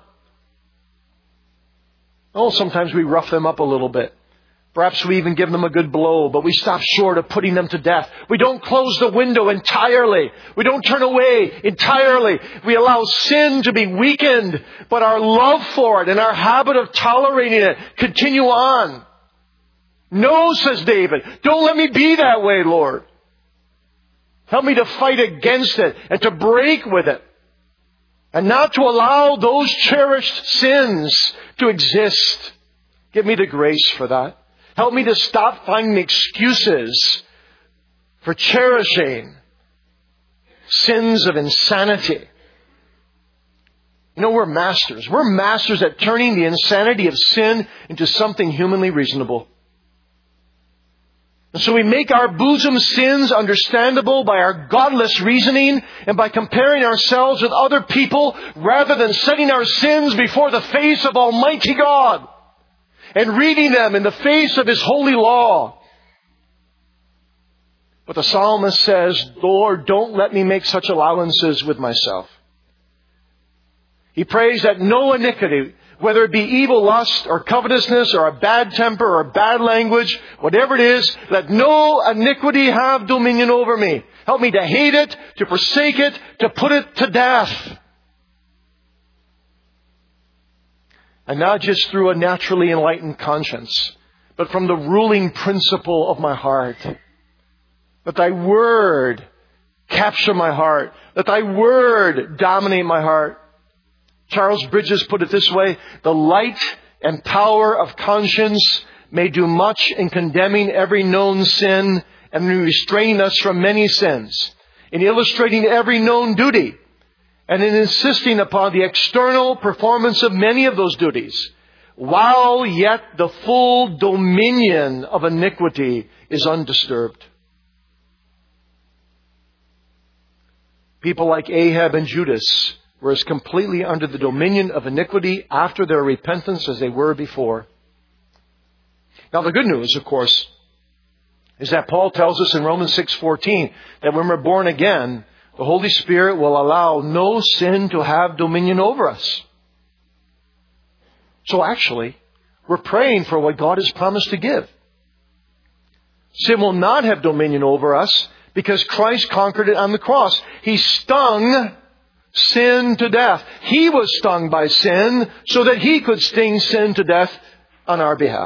Oh, sometimes we rough them up a little bit. Perhaps we even give them a good blow, but we stop short of putting them to death. We don't close the window entirely. We don't turn away entirely. We allow sin to be weakened, but our love for it and our habit of tolerating it continue on. No, says David, don't let me be that way, Lord. Help me to fight against it and to break with it. And not to allow those cherished sins to exist. Give me the grace for that. Help me to stop finding excuses for cherishing sins of insanity. You know, we're masters. We're masters at turning the insanity of sin into something humanly reasonable. And so we make our bosom sins understandable by our godless reasoning and by comparing ourselves with other people rather than setting our sins before the face of Almighty God and reading them in the face of His holy law. But the psalmist says, Lord, don't let me make such allowances with myself. He prays that no iniquity, whether it be evil lust or covetousness or a bad temper or bad language, whatever it is, let no iniquity have dominion over me. Help me to hate it, to forsake it, to put it to death. And not just through a naturally enlightened conscience, but from the ruling principle of my heart. Let Thy Word capture my heart. Let Thy Word dominate my heart. Charles Bridges put it this way, the light and power of conscience may do much in condemning every known sin and in restraining us from many sins, in illustrating every known duty, and in insisting upon the external performance of many of those duties, while yet the full dominion of iniquity is undisturbed. People like Ahab and Judas were as completely under the dominion of iniquity after their repentance as they were before. Now the good news, of course, is that Paul tells us in Romans 6:14 that when we're born again, the Holy Spirit will allow no sin to have dominion over us. So actually, we're praying for what God has promised to give. Sin will not have dominion over us because Christ conquered it on the cross. He stung sin to death. He was stung by sin so that He could sting sin to death on our behalf.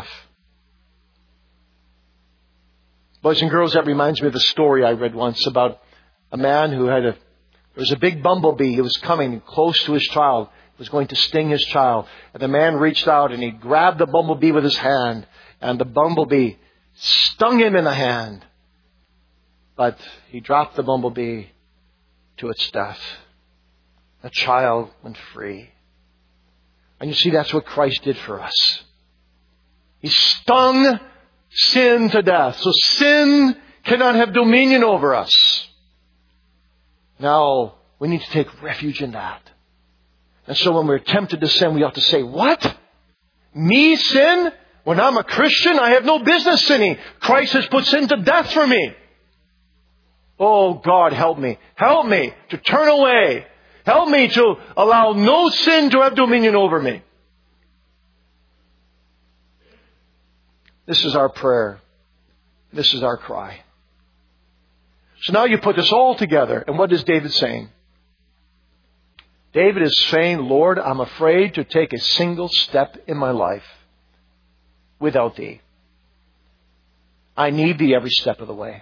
Boys and girls, that reminds me of the story I read once about a man who there was a big bumblebee. He was coming close to his child. He was going to sting his child. And the man reached out and he grabbed the bumblebee with his hand. And the bumblebee stung him in the hand. But he dropped the bumblebee to its death. The child went free. And you see, that's what Christ did for us. He stung sin to death. So sin cannot have dominion over us. Now, we need to take refuge in that. And so when we're tempted to sin, we ought to say, what? Me sin? When I'm a Christian, I have no business sinning. Christ has put sin to death for me. Oh, God, help me. Help me to turn away. Help me to allow no sin to have dominion over me. This is our prayer. This is our cry. So now you put this all together, and what is David saying? David is saying, Lord, I'm afraid to take a single step in my life without Thee. I need Thee every step of the way.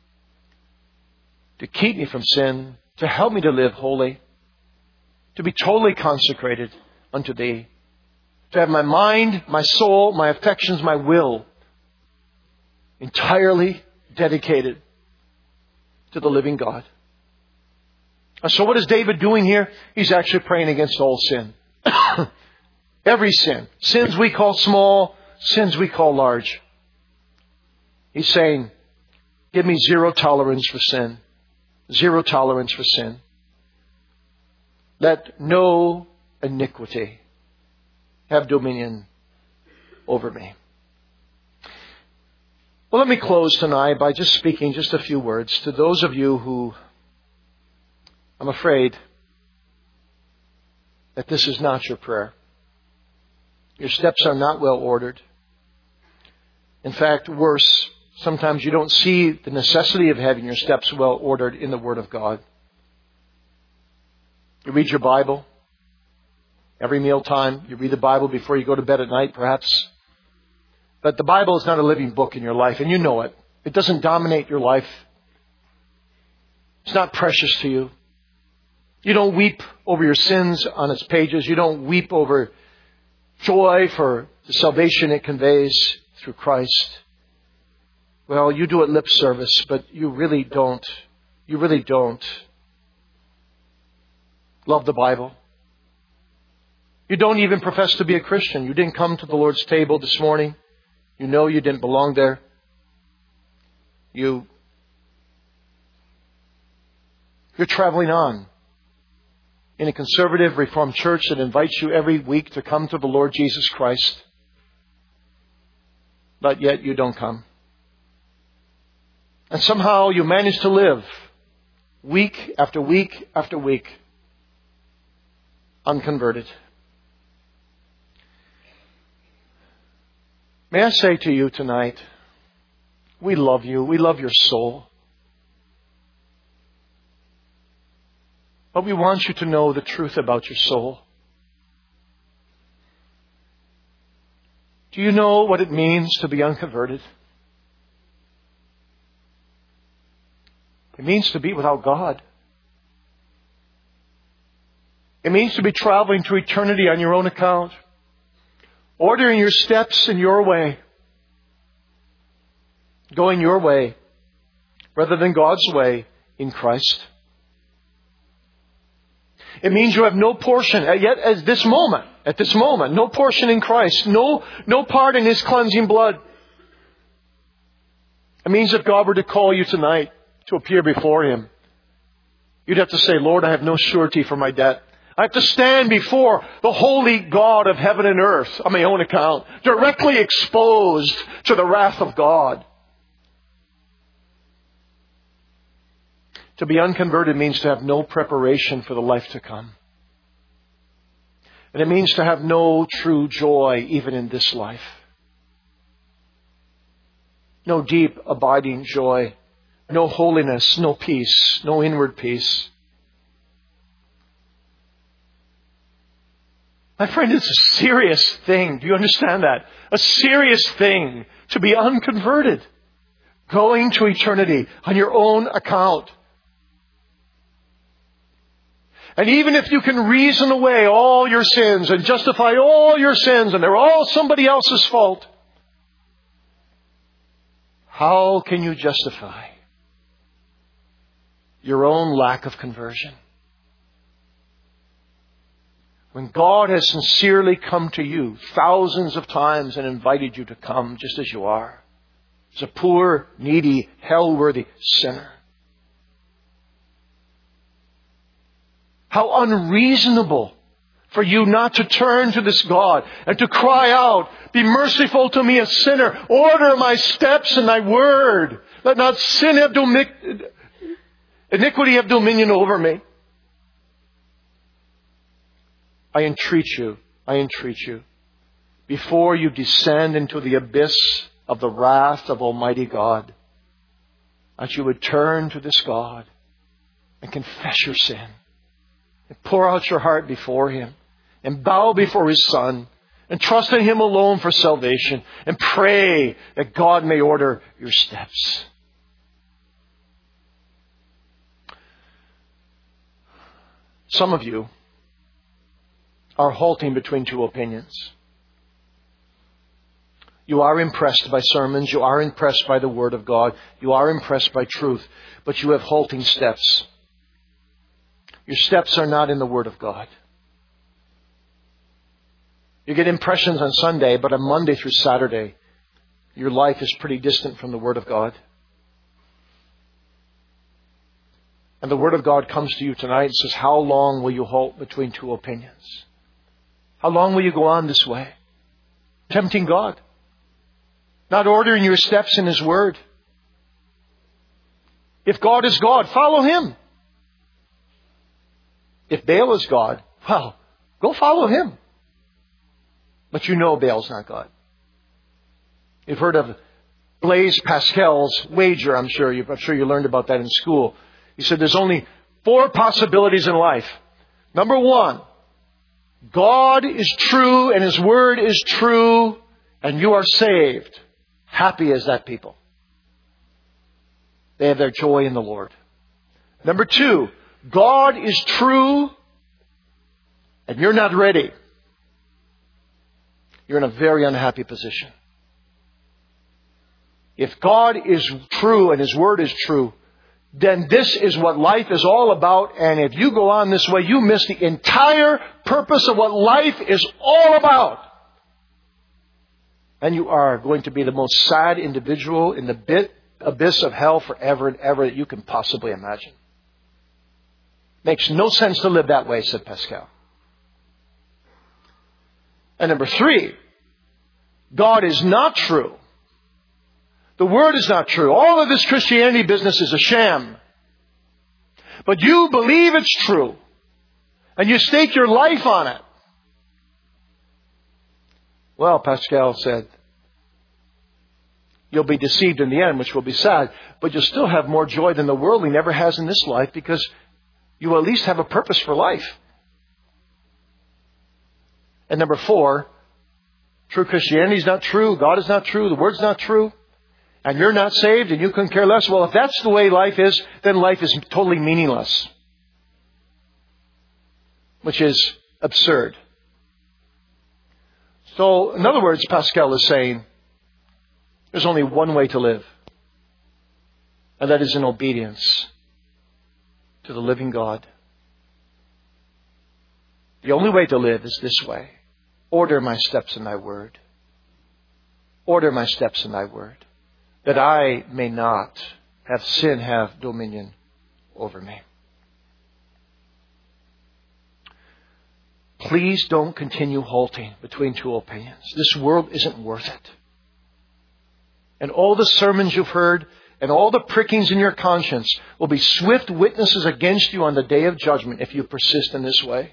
To keep me from sin, to help me to live holy, to be totally consecrated unto Thee, to have my mind, my soul, my affections, my will entirely dedicated to the living God. And so what is David doing here? He's actually praying against all sin. Every sin. Sins we call small, sins we call large. He's saying, give me zero tolerance for sin. Zero tolerance for sin. Let no iniquity have dominion over me. Well, let me close tonight by just speaking just a few words to those of you who, I'm afraid, that this is not your prayer. Your steps are not well ordered. In fact, worse, sometimes you don't see the necessity of having your steps well ordered in the Word of God. You read your Bible every mealtime. You read the Bible before you go to bed at night, perhaps. But the Bible is not a living book in your life, and you know it. It doesn't dominate your life. It's not precious to you. You don't weep over your sins on its pages. You don't weep over joy for the salvation it conveys through Christ. Well, you do it lip service, but you really don't love the Bible. You don't even profess to be a Christian. You didn't come to the Lord's table this morning. You know you didn't belong there. You're traveling on in a conservative Reformed church that invites you every week to come to the Lord Jesus Christ. But yet you don't come. And somehow you manage to live week after week after week unconverted. May I say to you tonight, we love you. We love your soul. But we want you to know the truth about your soul. Do you know what it means to be unconverted? It means to be without God. It means to be traveling to eternity on your own account. Ordering your steps in your way. Going your way rather than God's way in Christ. It means you have no portion, yet at this moment, no portion in Christ, no part in His cleansing blood. It means if God were to call you tonight to appear before Him, you'd have to say, Lord, I have no surety for my debt. I have to stand before the holy God of heaven and earth on my own account, directly exposed to the wrath of God. To be unconverted means to have no preparation for the life to come. And it means to have no true joy even in this life. No deep, abiding joy. No holiness, no peace, no inward peace. My friend, it's a serious thing. Do you understand that? A serious thing to be unconverted. Going to eternity on your own account. And even if you can reason away all your sins and justify all your sins and they're all somebody else's fault, how can you justify your own lack of conversion? When God has sincerely come to you thousands of times and invited you to come just as you are, as a poor, needy, hell-worthy sinner. How unreasonable for you not to turn to this God and to cry out, "Be merciful to me, a sinner. Order my steps in thy word. Let not sin have iniquity have dominion over me." I entreat you, before you descend into the abyss of the wrath of Almighty God, that you would turn to this God and confess your sin. And pour out your heart before Him. And bow before His Son. And trust in Him alone for salvation. And pray that God may order your steps. Some of you are halting between two opinions. You are impressed by sermons. You are impressed by the Word of God. You are impressed by truth. But you have halting steps. Your steps are not in the Word of God. You get impressions on Sunday, but on Monday through Saturday, your life is pretty distant from the Word of God. And the Word of God comes to you tonight and says, how long will you halt between two opinions? How long will you go on this way? Tempting God. Not ordering your steps in His Word. If God is God, follow Him. If Baal is God, well, go follow him. But you know Baal's not God. You've heard of Blaise Pascal's wager, I'm sure you learned about that in school. He said there's only 4 possibilities in life. Number 1, God is true and His Word is true and you are saved. Happy as that people. They have their joy in the Lord. Number 2, God is true and you're not ready. You're in a very unhappy position. If God is true and His Word is true, then this is what life is all about. And if you go on this way, you miss the entire purpose of what life is all about. And you are going to be the most sad individual in the abyss of hell forever and ever that you can possibly imagine. Makes no sense to live that way, said Pascal. And number 3, God is not true. The Word is not true. All of this Christianity business is a sham. But you believe it's true. And you stake your life on it. Well, Pascal said, you'll be deceived in the end, which will be sad. But you'll still have more joy than the worldly never has in this life because you will at least have a purpose for life. And number 4, true Christianity is not true. God is not true. The Word's not true. And you're not saved and you couldn't care less. Well, if that's the way life is, then life is totally meaningless. Which is absurd. So, in other words, Pascal is saying, there's only one way to live. And that is in obedience to the living God. The only way to live is this way. Order my steps in thy word. Order my steps in thy word. That I may not have sin have dominion over me. please don't continue halting between two opinions. This world isn't worth it. And all the sermons you've heard and all the prickings in your conscience will be swift witnesses against you on the day of judgment if you persist in this way.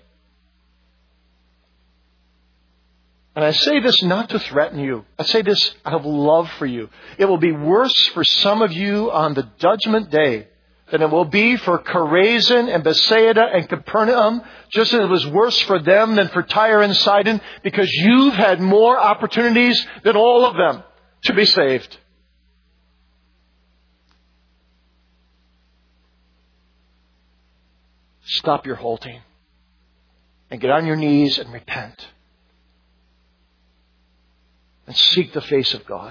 And I say this not to threaten you. I say this out of love for you. It will be worse for some of you on the judgment day than it will be for Chorazin and Bethsaida and Capernaum, just as it was worse for them than for Tyre and Sidon, because you've had more opportunities than all of them to be saved. Stop your halting and get on your knees and repent and seek the face of God.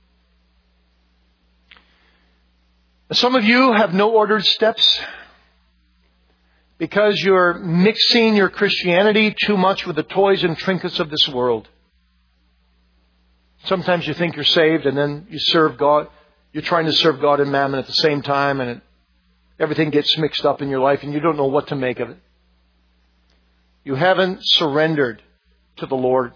Some of you have no ordered steps because you're mixing your Christianity too much with the toys and trinkets of this world. Sometimes you think you're saved and then you serve God. You're trying to serve God and mammon at the same time, and everything gets mixed up in your life and you don't know what to make of it. You haven't surrendered to the Lord.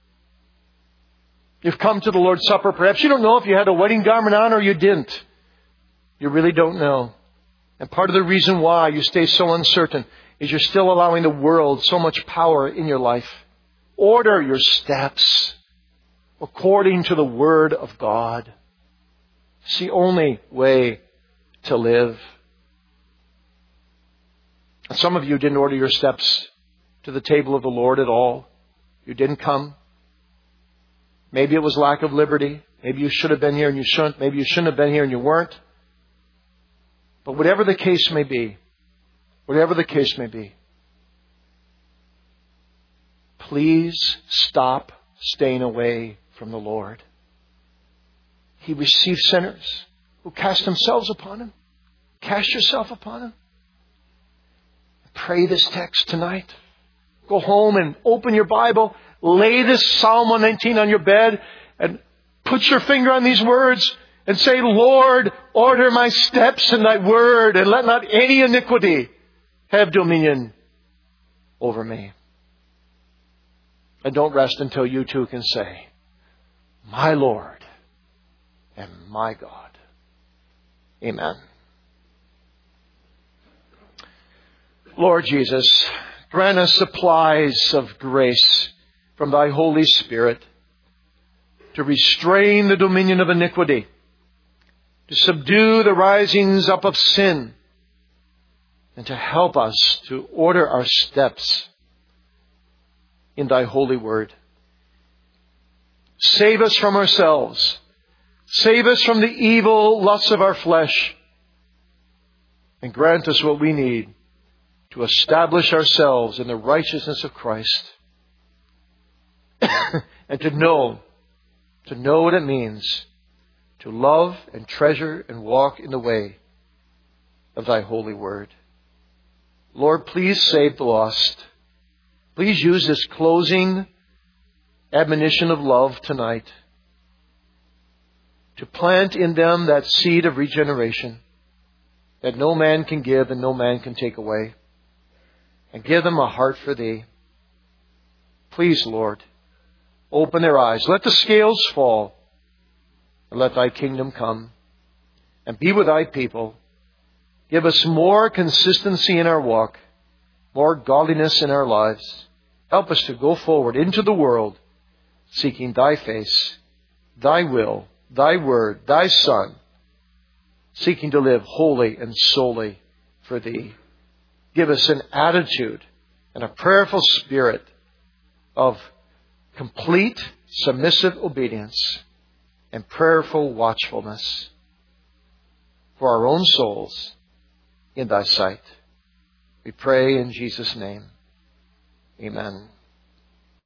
You've come to the Lord's Supper. Perhaps you don't know if you had a wedding garment on or you didn't. You really don't know. And part of the reason why you stay so uncertain is you're still allowing the world so much power in your life. Order your steps according to the Word of God. It's the only way to live. And some of you didn't order your steps to the table of the Lord at all. You didn't come. Maybe it was lack of liberty. Maybe you should have been here and you shouldn't. Maybe you shouldn't have been here and you weren't. But whatever the case may be, please stop staying away from the Lord. He receives sinners who cast themselves upon Him. Cast yourself upon Him. Pray this text tonight. Go home and open your Bible. Lay this Psalm 119 on your bed and put your finger on these words and say, Lord, order my steps in thy word, and let not any iniquity have dominion over me. And don't rest until you too can say, my Lord and my God. Amen. Lord Jesus, grant us supplies of grace from thy Holy Spirit to restrain the dominion of iniquity, to subdue the risings up of sin, and to help us to order our steps in thy holy word. Save us from ourselves. Save us from the evil lusts of our flesh. And grant us what we need to establish ourselves in the righteousness of Christ. And to know what it means to love and treasure and walk in the way of thy holy word. Lord, please save the lost. Please use this closing admonition of love tonight to plant in them that seed of regeneration that no man can give and no man can take away. And give them a heart for thee. Please, Lord, open their eyes. Let the scales fall. And let thy kingdom come. And be with thy people. Give us more consistency in our walk. More godliness in our lives. Help us to go forward into the world, seeking thy face, thy will, thy word, thy Son, seeking to live wholly and solely for thee. Give us an attitude and a prayerful spirit of complete submissive obedience and prayerful watchfulness for our own souls in thy sight. We pray in Jesus' name. Amen.